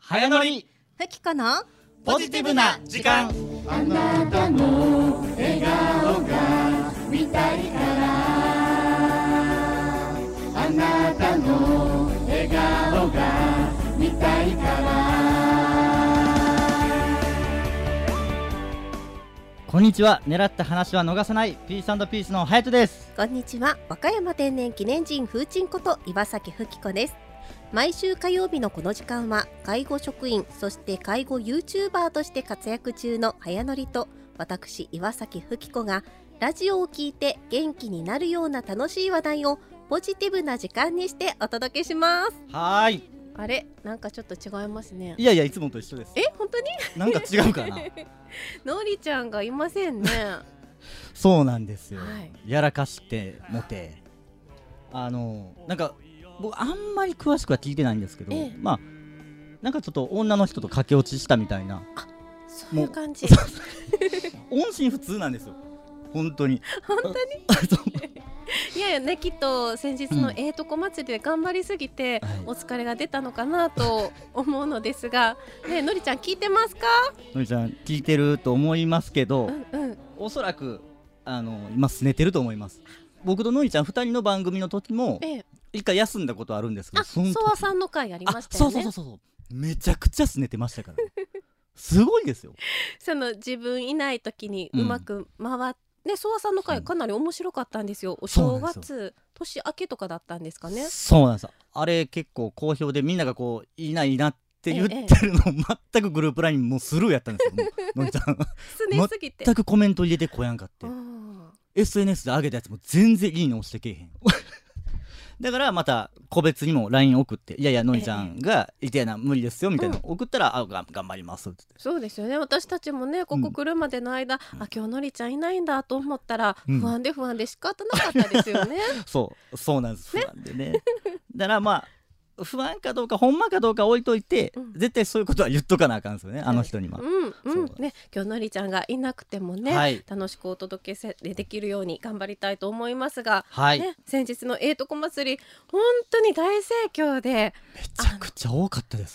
早乗りふきこのポジティブな時間。 あなたの笑顔が見たいからあなたの笑顔が見たいからこんにちは。狙った話は逃さないピース&ピースのハヤトです。 こんにちは。和歌山天然記念人風鎮こと岩崎ふきこです。毎週火曜日のこの時間は介護職員そして介護 YouTuber として活躍中の早乗りと私岩崎ふきこがラジオを聞いて元気になるような楽しい話題をポジティブな時間にしてお届けします。 はーい。 あれなんかちょっと違いますね。 いやいや、いつもと一緒です。 本当になんか違うかなのりちゃんがいませんねそうなんですよ、 はい、 やらかしてもてなんか僕あんまり詳しくは聞いてないんですけど、まあなんかちょっと女の人と駆け落ちしたみたいな。 そういう感じ音信不通なんですよ本当に本当にいやいやね、きっと先日のとこ祭りで頑張りすぎて、お疲れが出たのかなと思うのですが、ね、のりちゃん聞いてますか？ のりちゃん聞いてると思いますけど、おそらく今すねてると思います。僕とのりちゃん2人の番組の時も一回休んだことあるんですけど、 ソワさんの回ありましたよね。 そうめちゃくちゃすねてましたから、ね、すごいですよ。 その自分いない時にうまく回ってね、ソワさんの回かなり面白かったんですよ。お正月年明けとかだったんですかね。 そうなんです。あれ結構好評でみんながこういいないいなって言ってるのを全くグループラインもうスルーやったんですよのりちゃんすねすぎて全くコメント入れてこやんかって、SNS で上げたやつも全然いいね押してけえへんだからまた個別にも LINE 送って、いやいやのりちゃんがいてやな無理ですよみたいなの送ったら、頑張りますって。 そうですよね。私たちもねここ来るまでの間、今日のりちゃんいないんだと思ったら、不安で仕方なかったですよねそうなんです、不安でねだからまあ不安かどうかほんまかどうか置いといて、絶対そういうことは言っとかなあかんですよね、あの人には。 ね、今日のりちゃんがいなくてもね、楽しくお届けできるように頑張りたいと思いますが、ね、先日のとこ祭り本当に大盛況でめちゃくちゃ多かったです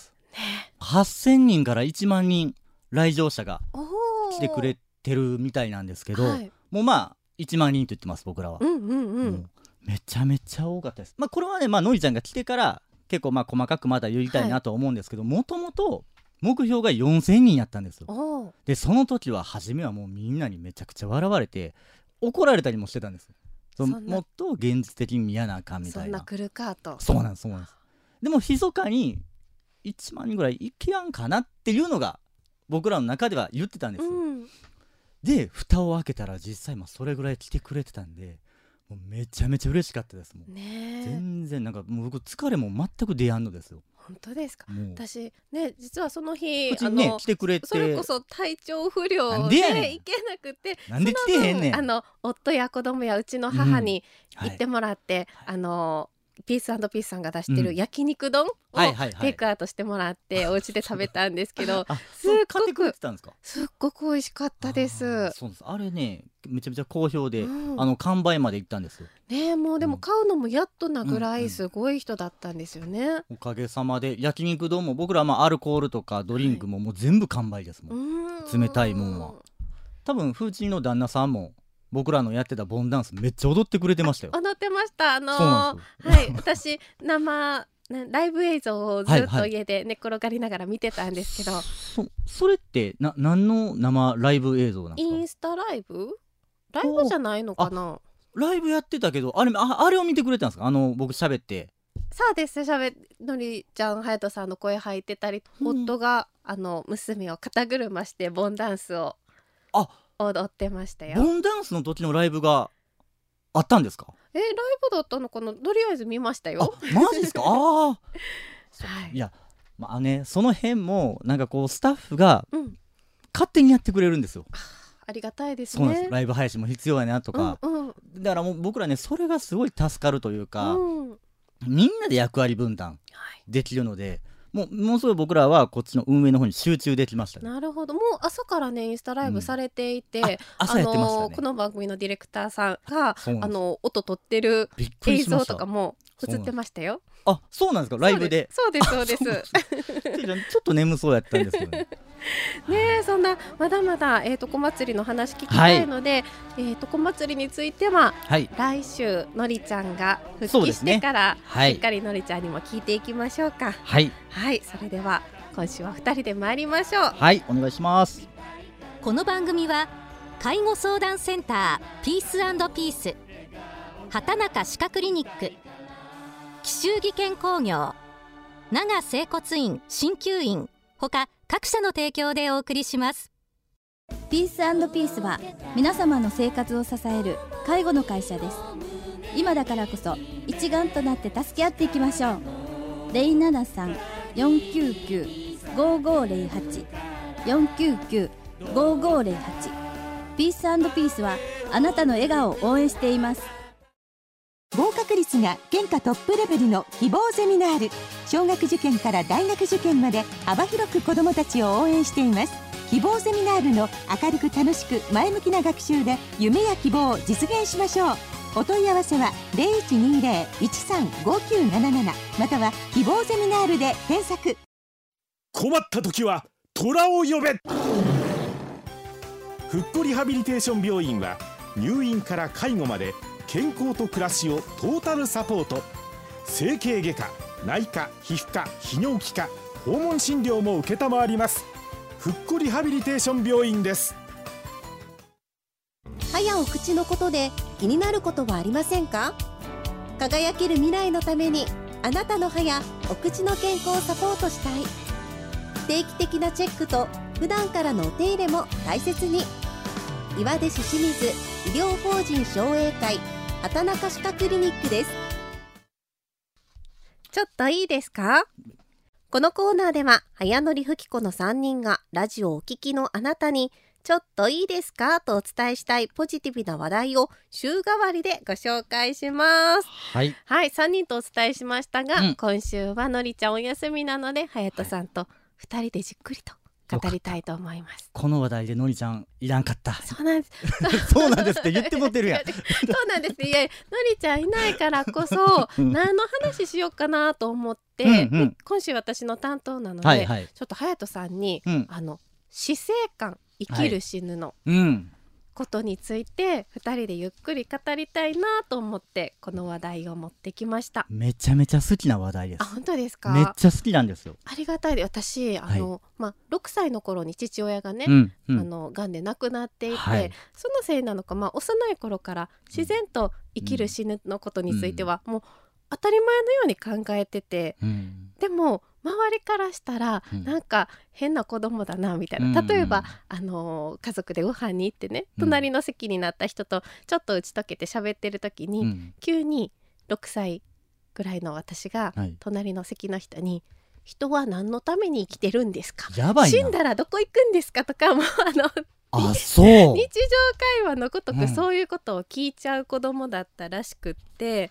、8000人から1万人来場者が来てくれてるみたいなんですけど、もうまあ1万人と言ってます僕らは。めちゃめちゃ多かったです。これはね、のりちゃんが来てから結構細かくまだ言いたいなと思うんですけど、もともと目標が4000人やったんですよ。でその時は初めはもうみんなにめちゃくちゃ笑われて怒られたりもしてたんです。もっと現実的に見やなあかんみたいな。 そんな来るかと。 そうなんです。でも密かに1万人ぐらいいけやんかなっていうのが僕らの中では言ってたんですよ。で蓋を開けたら実際それぐらい来てくれてたんで、もうめちゃめちゃ嬉しかったです。もう全然なんかもう僕疲れも全く出やんのですよ。 本当ですか？私ね実はその日来てくれて、 それこそ体調不良で行けなくて、 なんで来てへんねん。 夫や子供やうちの母に行ってもらって、ピース&ピースさんが出してる焼肉丼をテイクアウトしてもらってお家で食べたんですけど、すっごく美味しかったです。 そうです。あれねめちゃめちゃ好評で、完売まで行ったんですよね。もうでも買うのもやっとなぐらいすごい人だったんですよね。 おかげさまで焼肉丼も僕らアルコールとかドリンクももう全部完売ですもん。冷たいもんは多分風鎮の旦那さんも僕らのやってたボンダンスめっちゃ踊ってくれてましたよ。 踊ってました。私生ライブ映像をずっと家で寝転がりながら見てたんですけど、 それって何の生ライブ映像なんですか？ インスタライブじゃないのかな。 ライブやってたけどあれを見てくれたんですか？僕喋って。 そうです。のりちゃん隼人さんの声入ってたり、夫が娘を肩車してボンダンスを踊ってましたよ。 ボンダンスの時のライブがあったんですか？ ライブだったのかな。とりあえず見ましたよ。 マジですか？いやその辺もなんかこうスタッフが勝手にやってくれるんですよ。 ありがたいですね。 そうなんです。ライブ配信も必要やなとか、だからもう僕らねそれがすごい助かるというか、みんなで役割分担できるので、 ものすごい僕らはこっちの運営の方に集中できましたね。 なるほど。もう朝からねインスタライブされていて、 朝やってましたね。 この番組のディレクターさんが音撮ってるびっくり映しました。 像とかも映ってましたよ。 あ、そうなんですか、ライブで。 そうですそうです。 ちょっと眠そうやったんですけどね。 ね、そんなまだまだ小祭りの話聞きたいので、小祭りについては、来週のりちゃんが復帰してから、しっかりのりちゃんにも聞いていきましょうか。はい、それでは今週は2人で参りましょう。 はい、お願いします。 この番組は介護相談センターピース&ピース、畑中歯科クリニック、紀州技研工業、長整骨院鍼灸院ほか各社の提供でお送りします。 ピース&ピースは皆様の生活を支える介護の会社です。今だからこそ一丸となって助け合っていきましょう。073-499-5508 499-5508 ピース&ピースはあなたの笑顔を応援しています。 合格率が県下トップレベルの希望ゼミナール、小学受験から大学受験まで幅広く子どもたちを応援しています。希望ゼミナールの明るく楽しく前向きな学習で夢や希望を実現しましょう。お問い合わせは 0120-135977 または希望ゼミナールで検索。 困った時は虎を呼べ。ふっこリハビリテーション病院は入院から介護まで健康と暮らしをトータルサポート。整形外科、内科、皮膚科、泌尿器科、訪問診療も承ります。ふっこリハビリテーション病院です。 歯やお口のことで気になることはありませんか？輝ける未来のためにあなたの歯やお口の健康をサポートしたい。定期的なチェックと普段からのお手入れも大切に。岩出市清水医療法人商栄会畑中歯科クリニックです。ちょっといいですか？このコーナーでは早乗りふきこの3人がラジオをお聞きのあなたにちょっといいですかとお伝えしたいポジティブな話題を週替わりでご紹介します。はい、3人とお伝えしましたが、今週はのりちゃんお休みなので隼人さんと2人でじっくりと語りたいと思います。 この話題でのりちゃんいらんかった。 そうなんですそうなんですって言ってもてるやん。 そうなんです。いや、のりちゃんいないからこそ何の話しようかなと思って、今週私の担当なので、ちょっと隼人さんに、死生観生きる死ぬのことについて2人でゆっくり語りたいなと思ってこの話題を持ってきました。 めちゃめちゃ好きな話題です。 あ、本当ですか？ めっちゃ好きなんですよ。 ありがたいで、私6歳の頃に父親がね、がんで亡くなっていて、そのせいなのか、幼い頃から自然と生きる死ぬのことについてはもう当たり前のように考えてて、でも周りからしたらなんか変な子供だなみたいな、例えば家族でご飯に行ってね、隣の席になった人とちょっと打ち解けて喋ってる時に、急に6歳ぐらいの私が隣の席の人に、人は何のために生きてるんですか、死んだらどこ行くんですかとか、もう日常会話のごとくそういうことを聞いちゃう子供だったらしくって、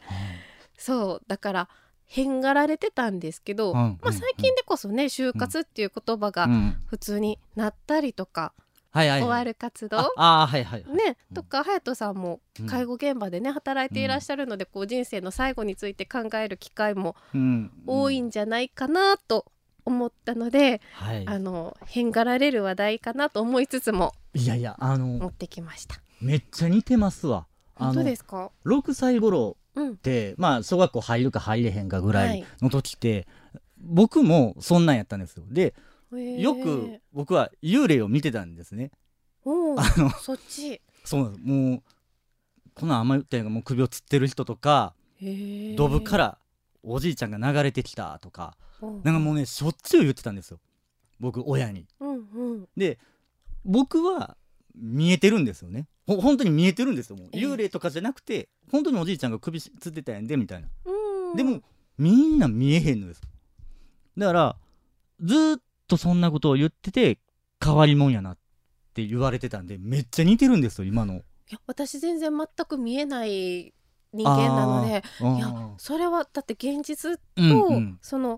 そうだから変がられてたんですけど、最近でこそね、就活っていう言葉が普通になったりとか、終わる活動ねとか、隼人さんも介護現場でね働いていらっしゃるので、こう人生の最後について考える機会も多いんじゃないかなと思ったので、変がられる話題かなと思いつつも持ってきました。 めっちゃ似てますわ。 本当ですか ？6歳頃で、小学校入るか入れへんかぐらいの時って、僕もそんなんやったんですよ。で、よく僕は幽霊を見てたんですね。 そっち。 そうなんです。もうこのあんま言ったように、もう首をつってる人とか、ドブからおじいちゃんが流れてきたとか、なんかもうね、しょっちゅう言ってたんですよ、僕親に。で、僕は見えてるんですよね。本当に見えてるんですよ。もう幽霊とかじゃなくて、本当におじいちゃんが首つってたやんでみたいな。でもみんな見えへんのです。だからずっとそんなことを言ってて、変わりもんやなって言われてたんで、めっちゃ似てるんですよ今の。いや、私全然全く見えない人間なので、いや、それはだって現実と、その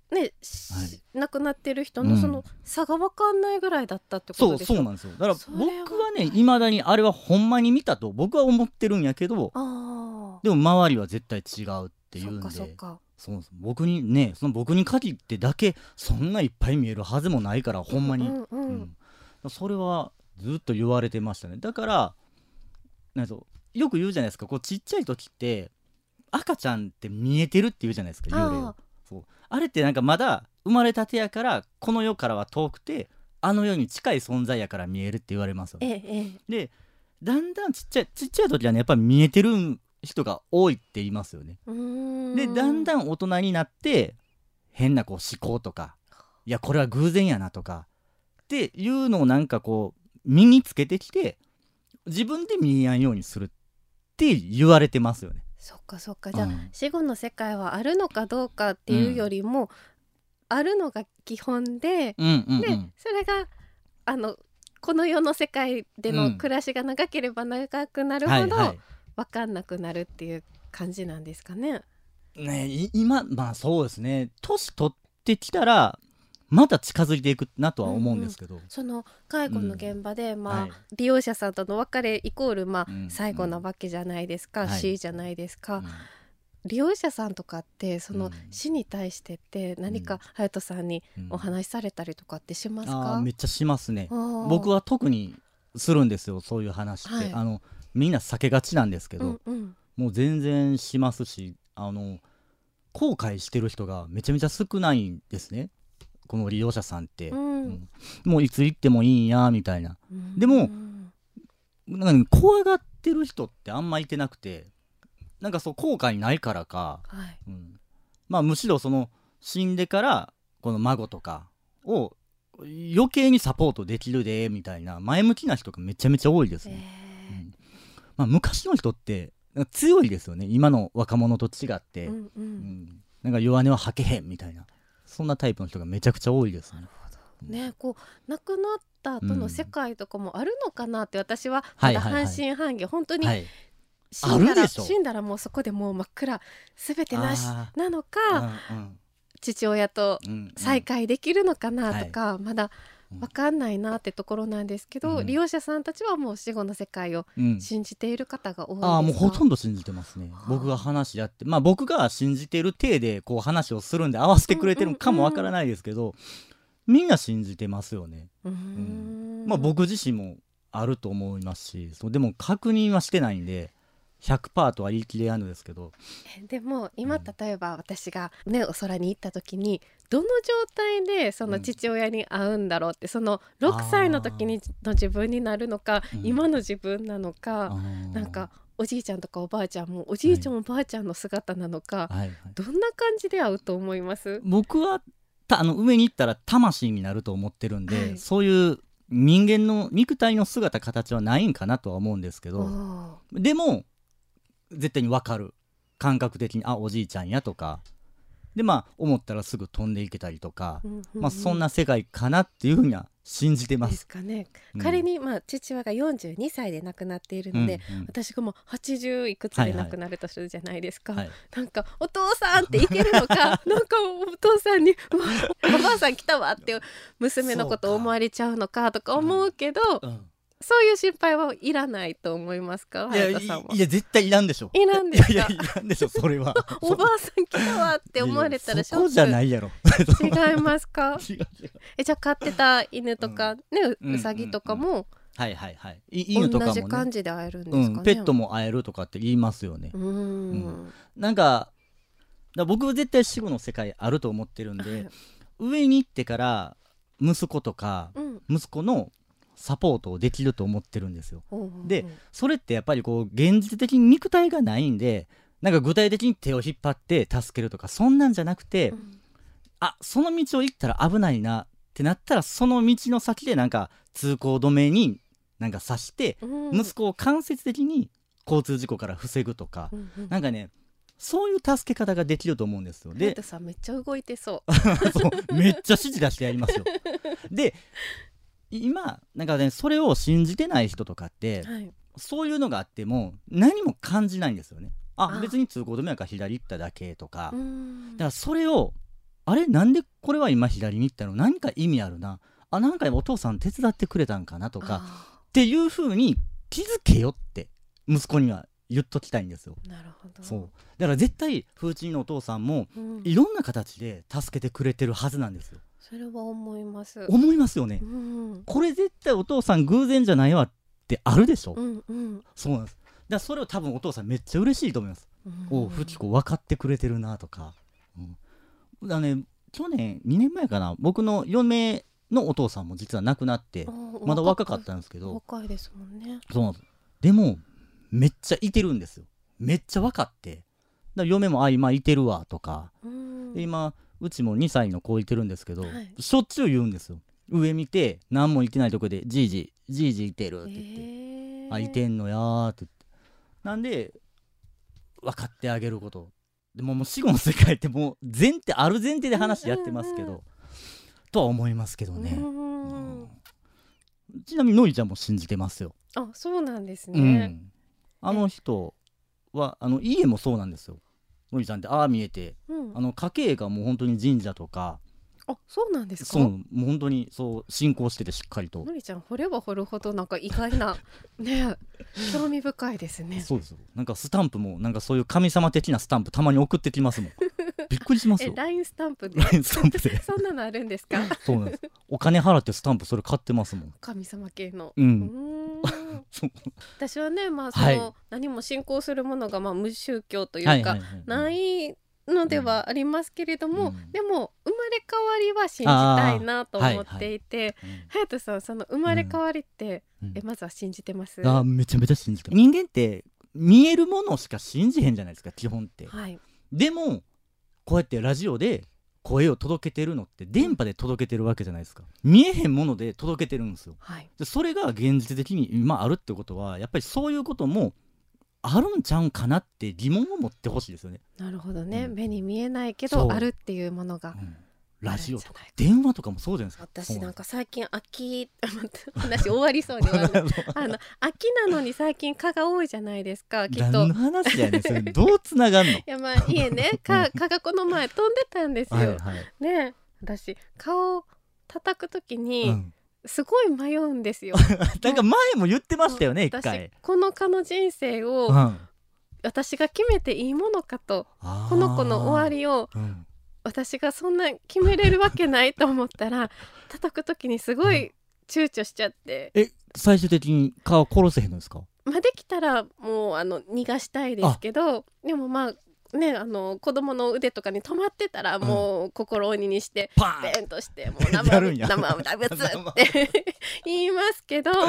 ね、 はい亡くなってる人のその差が分かんないぐらいだったってことでしょ。 そうなんですよ。だからそれは僕はねいまだにあれはほんまに見たと僕は思ってるんやけど、でも周りは絶対違うっていうんで、そう僕に限ってだけそんないっぱい見えるはずもないからほんまに、それはずっと言われてましたね。だからよく言うじゃないですか、こうちっちゃい時って赤ちゃんって見えてるって言うじゃないですか、幽霊を。あれってなんかまだ生まれたてやからこの世からは遠くてあの世に近い存在やから見えるって言われますよね。でだんだんちっちゃい時はねやっぱり見えてる人が多いって言いますよね。でだんだん大人になって変なこう思考とか、いやこれは偶然やなとかっていうのをなんかこう身につけてきて自分で見えやんようにするって言われてますよね。 そっかじゃあ、死後の世界はあるのかどうかっていうよりも、あるのが基本で、でそれがこの世の世界での暮らしが長ければ長くなるほど分かんなくなるっていう感じなんですかね。 今まあそうですね、年取ってきたらまた近づいていくなとは思うんですけど、 その介護の現場で、利用者さんとの別れイコール、最後なわけじゃないですか、死じゃないですか、利用者さんとかってその死に対してって何か隼人さんにお話しされたりとかってしますか？ めっちゃしますね。僕は特にするんですよ、そういう話って。みんな避けがちなんですけど、もう全然しますし、後悔してる人がめちゃめちゃ少ないんですね、この利用者さんって。もういつ行ってもいいんやみたいな。でもなんか怖がってる人ってあんまいてなくて、なんかそう後悔ないからか、むしろその死んでからこの孫とかを余計にサポートできるでみたいな前向きな人がめちゃめちゃ多いですね。昔の人って強いですよね、今の若者と違って。なんか弱音は吐けへんみたいな、そんなタイプの人がめちゃくちゃ多いですね。 こう亡くなった後の世界とかもあるのかなって私はまだ半信半疑、本当に死んだらもうそこでもう真っ暗全てなしなのか、父親と再会できるのかなとか、まだ分かんないなってところなんですけど、利用者さんたちはもう死後の世界を信じている方が多いですか？ もうほとんど信じてますね。僕が話やって、僕が信じてる体でこう話をするんで合わせてくれてるのかもわからないですけど、みんな信じてますよね。僕自身もあると思いますし、でも確認はしてないんで100% とは言い切れやんのですけど。 でも今例えば私がねお空に行った時にどの状態でその父親に会うんだろうって、その6歳の時の自分になるのか、今の自分なのか、なんかおじいちゃんとかおばあちゃんもおじいちゃんおばあちゃんの姿なのか、どんな感じで会うと思います？僕は上に行ったら魂になると思ってるんで、そういう人間の肉体の姿形はないんかなとは思うんですけど、でも絶対に分かる、感覚的におじいちゃんやとかで、思ったらすぐ飛んでいけたりとか、そんな世界かなっていうふうには信じてます。 ですかね。仮に父親が42歳で亡くなっているので、私がもう80いくつで亡くなるとするじゃないですか。なんかお父さんっていけるのかなんかお父さんにおばあさん来たわって娘のこと思われちゃうのかとか思うけど、そういう心配はいらないと思いますか？隼人さんは。 いや絶対いらんでしょ。 いらんですか？ いらんでしょそれはおばあさん来たわって思われたらショック。 そこじゃないやろ違いますか？じゃあ飼ってた犬とかね、うさぎとかも犬とかもね同じ感じで会えるんですかね？ ペットも会えるとかって言いますよね。なんか僕は絶対死後の世界あると思ってるんで、上に行ってから息子とか、息子のサポートをできると思ってるんですよ。でそれってやっぱりこう現実的に肉体がないんで、なんか具体的に手を引っ張って助けるとかそんなんじゃなくて、その道を行ったら危ないなってなったらその道の先でなんか通行止めになんか刺して、息子を間接的に交通事故から防ぐとか、なんかねそういう助け方ができると思うんですよ。 でさんめっちゃ動いてそうそうめっちゃ指示出してやりますよで今なんかねそれを信じてない人とかって、そういうのがあっても何も感じないんですよね。別に通行止めやから左行っただけとか、だからそれをあれなんでこれは今左に行ったの、何か意味あるな、あなんかお父さん手伝ってくれたんかなとかっていう風に気づけよって息子には言っときたいんですよ。 なるほど。 そうだから絶対風鎮のお父さんもいろんな形で助けてくれてるはずなんですよ。 それは思います。 思いますよね、これ絶対お父さん偶然じゃないわってあるでしょ、そうなんです。だからそれを多分お父さんめっちゃ嬉しいと思います。おふきこ分かってくれてるなとか、だからね、去年2年前かな、僕の嫁のお父さんも実は亡くなってまだ若かったんですけど、 若いですもんね。 そうなんです。でもめっちゃいてるんですよ。めっちゃ分かって、だから嫁も今いてるわとか、で今うちも2歳の子いてるんですけど、しょっちゅう言うんですよ。上見て何もいてないとこでじいじいてるって言って、あいてんのやーって言って、なんで分かってあげること。でも死後の世界ってもうある前提で話やってますけど、とは思いますけどね。ちなみにのりちゃんも信じてますよ。 あ、そうなんですね。 あの人は家もそうなんですよ。のりちゃんって見えて、家系がもう本当に神社とか。 あ、そうなんですか。 そう、もう本当にそう信仰しててしっかりと。 のりちゃん掘れば掘るほどなんか意外なね興味深いですね。 そうですよ。なんかスタンプもなんかそういう神様的なスタンプたまに送ってきますもん。びっくりしますよ。 LINE スタンプで。 LINE スタンプでそんなのあるんですか。 そうなんです。お金払ってスタンプそれ買ってますもん。 神様系の。私はね、何も信仰するものが無宗教というかないのではありますけれども、でも生まれ変わりは信じたいなと思っていて、隼人さん、その生まれ変わりって、まずは信じてます？ めちゃめちゃ信じてます。人間って見えるものしか信じへんじゃないですか、基本って。でもこうやってラジオで声を届けてるのって電波で届けてるわけじゃないですか。見えへんもので届けてるんですよ。でそれが現実的に今あるってことは、やっぱりそういうこともあるんちゃうんかなって疑問を持ってほしいですよね。 なるほどね、目に見えないけどあるっていうものが、 ラジオとか電話とかもそうじゃないですか。 私なんか最近話終わりそうには秋なのに最近蚊が多いじゃないですか。きっと何の話やねんそれ。どうつながんの。いや家ね、蚊がこの前飛んでたんですよ。ね、私蚊を叩くときに、すごい迷うんですよ。 なんか前も言ってましたよね、一回。 この蚊の人生を、私が決めていいものかと、この子の終わりを、私がそんな決めれるわけないと思ったら叩く時にすごい躊躇しちゃって、 最終的に蚊を殺せへんのですか？ できたらもう逃がしたいですけど、でも子供の腕とかに止まってたらもう心鬼にしてベンとしてもう生ぶつって言いますけど、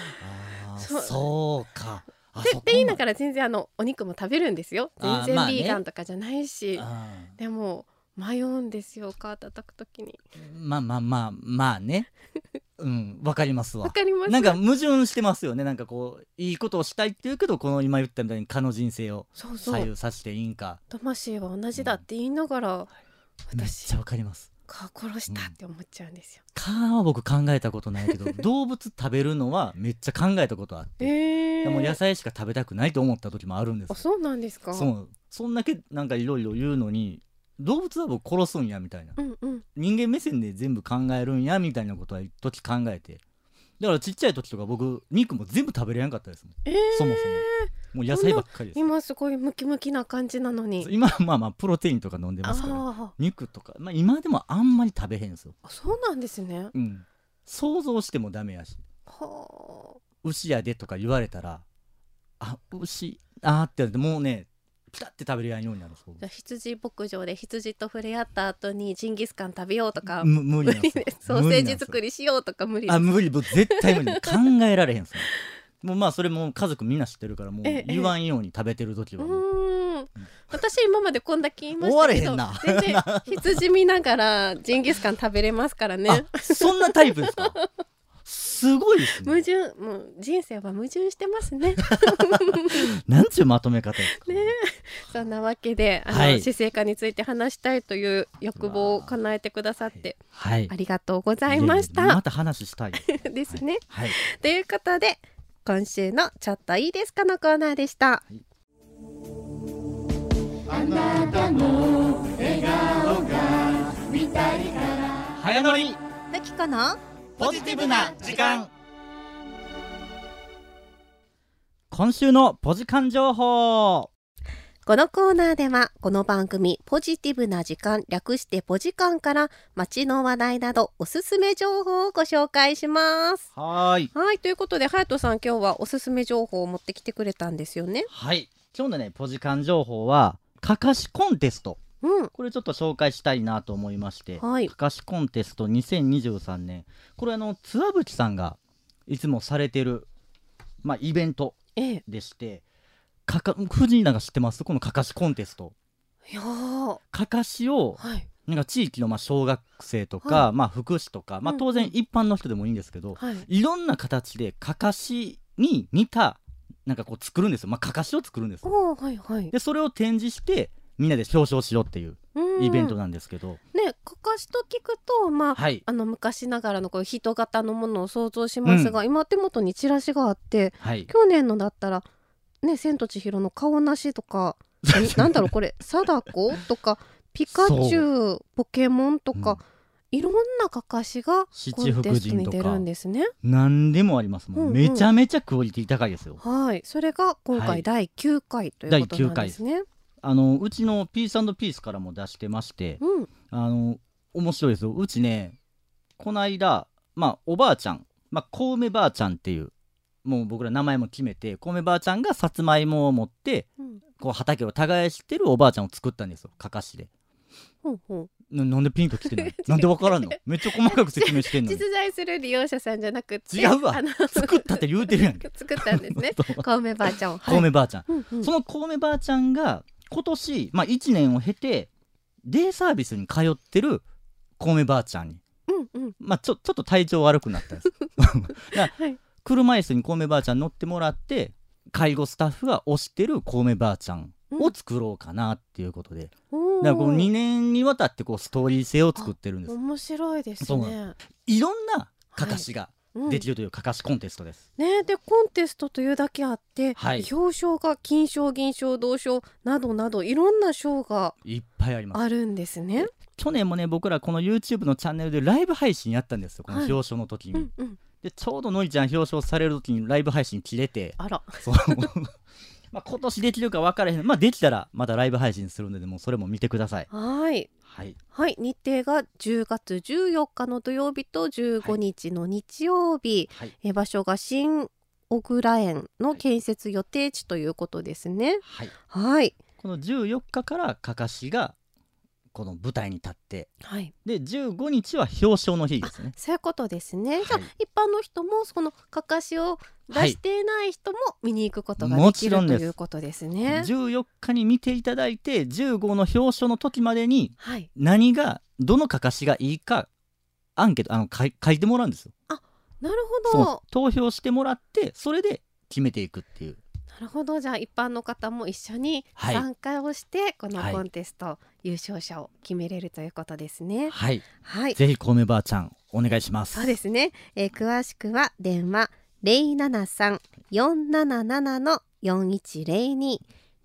そうかって言いながら全然お肉も食べるんですよ。全然ビーガンとかじゃないし、でも迷うんですよ、蚊叩くときに。 まあねわかりますわ。 わかります。 なんか矛盾してますよね。なんかこういいことをしたいって言うけど、この今言ったみたいに蚊の人生を左右させていいんか。 魂は同じだって言いながら、 めっちゃわかります。 蚊殺したって思っちゃうんですよ。 蚊は僕考えたことないけど動物食べるのはめっちゃ考えたことあって、でも野菜しか食べたくないと思った時もあるんです。 そうなんですか。 そんだけなんかいろいろ言うのに、動物は僕殺すんやみたいな、人間目線で全部考えるんやみたいなことは一時考えて、だからちっちゃい時とか僕肉も全部食べれなかったですもん、そもそもう野菜ばっかりです。 今すごいムキムキな感じなのに。 今プロテインとか飲んでますから、肉とか、今でもあんまり食べへんですよ。 そうなんですね。 想像してもダメやし、牛やでとか言われたら牛って言われてもうねピタって食べれないようになる。 羊牧場で羊と触れ合った後にジンギスカン食べようとか無理なんですよ。 ソーセージ作りしようとか無理です。 無理、絶対無理考えられへんですよ。もうそれも家族みんな知ってるから、もう言わんように食べてる時は私今までこんだけ言いましたけど、全然羊見ながらジンギスカン食べれますからね。 そんなタイプですか？すごいですね。 もう人生は矛盾してますね。 なんちゅうまとめ方ですかね。 そんなわけで死生観について話したいという欲望を叶えてくださってありがとうございました。 また話したいですね。ということで今週のちょっといいですかのコーナーでした。 あなたの笑顔が見たいから早乗りふきこのポジティブな時間。今週のポジカン情報。 このコーナーではこの番組ポジティブな時間、略してポジカンから街の話題などおすすめ情報をご紹介します。 はい、 ということで隼人さん、今日はおすすめ情報を持ってきてくれたんですよね。 はい、今日のねポジカン情報はかかしコンテスト、これちょっと紹介したいなと思いまして、かかしコンテスト2023年、これ津和吹さんがいつもされてる、イベントでして、藤井なんか知ってます？このかかしコンテスト。 いやー、 かかしを、なんか地域の小学生とか、福祉とか、当然一般の人でもいいんですけど、いろんな形でかかしに似たなんかこう作るんですよ。かかしを作るんですよ。でそれを展示してみんなで表彰しようっていうイベントなんですけど、 かかしと聞くと、昔ながらのこう人型のものを想像しますが、今手元にチラシがあって、去年のだったら千と千尋の顔なしとかなんだろうこれ貞子とかピカチュウ、ポケモンとか、いろんなかかしがコンテストに出るんですね。 何でもあります。もうめちゃめちゃクオリティ高いですよ。 それが今回第9回ということなんですね。 うちのピース&ピースからも出してまして、面白いですよ。うちね、この間、おばあちゃん、小梅ばあちゃんっていう、もう僕ら名前も決めて、小梅ばあちゃんがさつまいもを持って、こう畑を耕してるおばあちゃんを作ったんですよ、かかしで。なんでピンク着てないなんでわからんの？めっちゃ細かく説明してんのに。 実在する利用者さんじゃなくて、 違うわ、作ったって言うてるやんけ。 作ったんですね。小梅ばあちゃんを。 小梅ばあちゃん、その小梅ばあちゃんが今年、1年を経てデイサービスに通ってる小梅ばあちゃんに、ちょっと体調悪くなったんです車椅子に小梅ばあちゃん乗ってもらって、介護スタッフが推してる小梅ばあちゃんを作ろうかなっていうことで、だからこの2年にわたってこうストーリー性を作ってるんです。 面白いですね。 いろんなかかしができるというかかしコンテストです、 でコンテストというだけあって、表彰が金賞、銀賞、銅賞などなどいろんな賞がいっぱいあります。 あるんですね。 去年もね、僕らこの YouTube のチャンネルでライブ配信やったんですよ、この表彰の時に。でちょうどのりちゃん表彰される時にライブ配信切れて、そう今年できるか分からへん。できたらまたライブ配信するので、もうそれも見てください。日程が10月14日の土曜日と15日の日曜日、場所が新小倉園の建設予定地ということですね。この14日からかかしがこの舞台に立って、で15日は表彰の日ですね。そういうことですね。じゃあ一般の人もそのかかしを出していない人も見に行くことができるということですね。14日に見ていただいて、15の表彰の時までに何がどのかかしがいいかアンケート書いてもらうんですよ。なるほど。投票してもらって、それで決めていくっていう。なるほど。じゃあ一般の方も一緒に参加をして、このコンテスト、優勝者を決めれるということですね。ぜひ小梅ばあちゃんお願いします。そうですね。詳しくは電話073-477-4102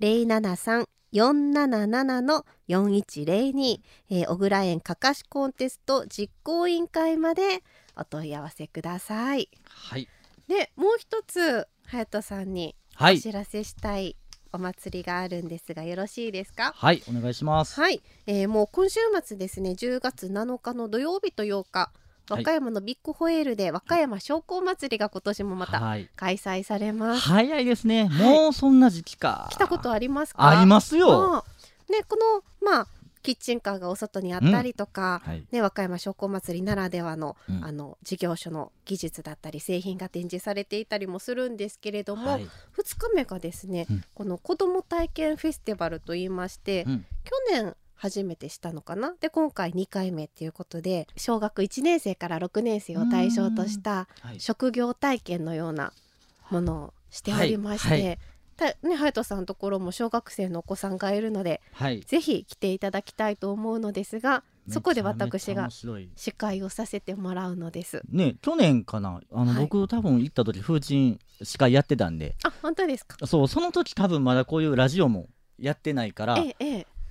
073-477-4102、小倉園かかしコンテスト実行委員会までお問い合わせください。でもう一つ隼人さんにお知らせしたいお祭りがあるんですが、よろしいですか？お願いします。もう今週末ですね、10月7日の土曜日と8日、和歌山のビッグホエールで和歌山商工祭りが今年もまた開催されます。早いですね。もうそんな時期か。来たことありますか？ありますよ。このキッチンカーがお外にあったりとか、和歌山商工祭りならではの、事業所の技術だったり製品が展示されていたりもするんですけれども、2日目がですね、この子ども体験フェスティバルといいまして、去年初めてしたのかな。で今回2回目ということで、小学1年生から6年生を対象とした職業体験のようなものをしておりまして、隼人さんのところも小学生のお子さんがいるので、ぜひ来ていただきたいと思うのですが、そこで私が司会をさせてもらうのです。去年かな、僕多分行った時風神司会やってたんで。本当ですか？その時多分まだこういうラジオもやってないから、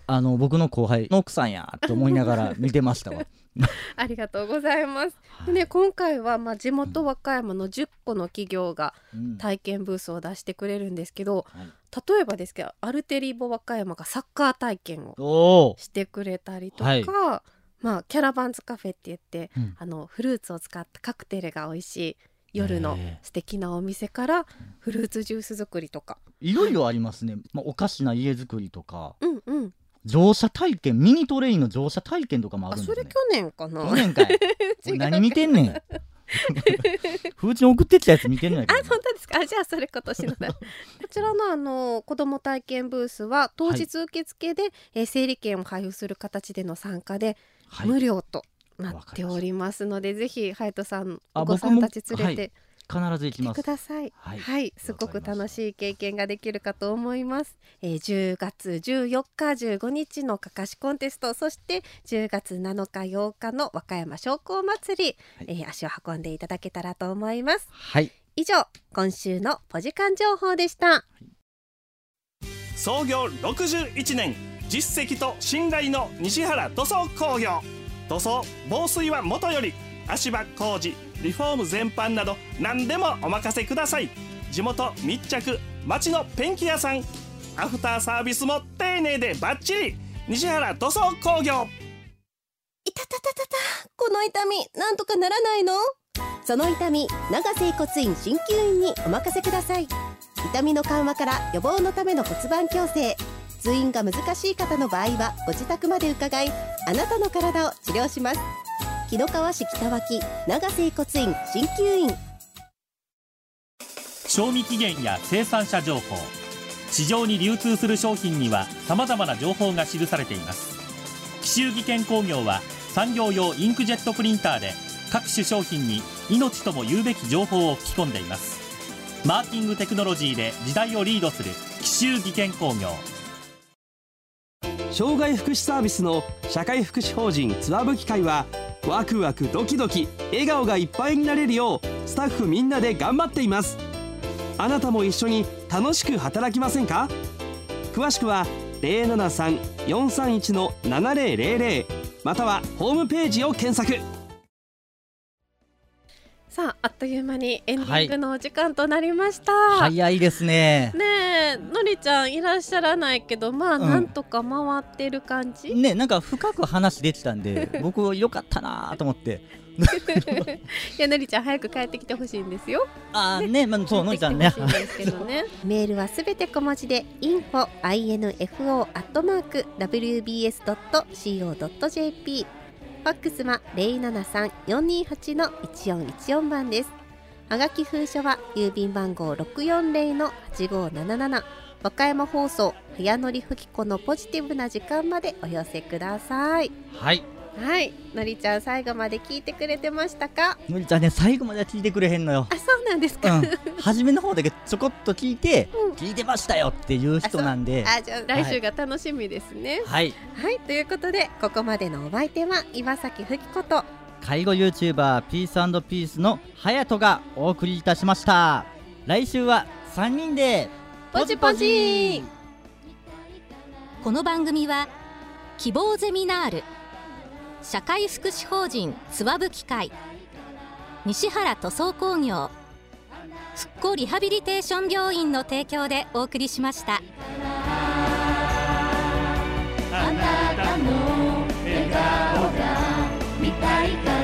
僕の後輩の奥さんやと思いながら見てましたわありがとうございます。でね、今回は地元和歌山の10個の企業が体験ブースを出してくれるんですけど、例えばですけどアルテリボ和歌山がサッカー体験をしてくれたりとか、キャラバンズカフェって言って、フルーツを使ったカクテルが美味しい夜の素敵なお店からフルーツジュース作りとかいろいろありますね。おかしな家作りとか、乗車体験、ミニトレインの乗車体験とかもあるんですね。 それ去年かな。 去年かい何見てんねん風ちん送ってきたやつ見てんのやけど。 本当ですか。じゃあそれ今年のだこちらの子ども体験ブースは当日受付で、整理券を配布する形での参加で、無料となっておりますので、ぜひ隼人さんお子さんたち連れて必ず行きます。 来てください。すごく楽しい経験ができるかと思います。10月14日15日のかかしコンテスト、そして10月7日8日の和歌山商工祭り、足を運んでいただけたらと思います。以上、今週のポジカン情報でした。 創業61年、実績と信頼の西原塗装工業。塗装、防水はもとより、足場工事、リフォーム全般など何でもお任せください。地元密着、町のペンキ屋さん。アフターサービスも丁寧でバッチリ。西原塗装工業。 いたたたたた、この痛みなんとかならないの？その痛み、長瀬骨院鍼灸院にお任せください。痛みの緩和から予防のための骨盤矯正、通院が難しい方の場合はご自宅まで伺い、あなたの体を治療します。紀の川市北脇長瀬骨院鍼灸院。 賞味期限や生産者情報、市場に流通する商品には様々な情報が記されています。紀州技研工業は産業用インクジェットプリンターで各種商品に命とも言うべき情報を吹き込んでいます。マーキングテクノロジーで時代をリードする紀州技研工業。 障害福祉サービスの社会福祉法人つわぶき会は、ワクワクドキドキ笑顔がいっぱいになれるようスタッフみんなで頑張っています。あなたも一緒に楽しく働きませんか？詳しくは 073-431-7000 またはホームページを検索。 さあ、あっという間にエンディングのお時間となりました。 早いですね。 ねえ、のりちゃんいらっしゃらないけど、なんとか回ってる感じね。なんか深く話出てたんで僕よかったなと思っていや、のりちゃん早く帰ってきてほしいんですよ。 そう、のりちゃんねメールはすべて小文字で info@wbs.co.jp、ファックスは 073-428-1414 番です。はがき封書は郵便番号 640-8577、和歌山放送早乗りふきこのポジティブな時間までお寄せください。のりちゃん最後まで聞いてくれてましたか？ のりちゃんね、最後までは聞いてくれへんのよ。 そうなんですか。 初めの方だけちょこっと聞いて、聞いてましたよっていう人なんで、 じゃあ来週が楽しみですね。ということで、ここまでのお相手は岩崎ふきこと介護 YouTuber ピース&ピースの隼人がお送りいたしました。来週は3人でポチポチ。 この番組は希望ゼミナール、社会福祉法人つわぶき会、西原塗装工業、復興リハビリテーション病院の提供でお送りしました。 あなたの笑顔が見たいから、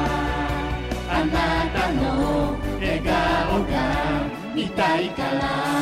あなたの笑顔が見たいから。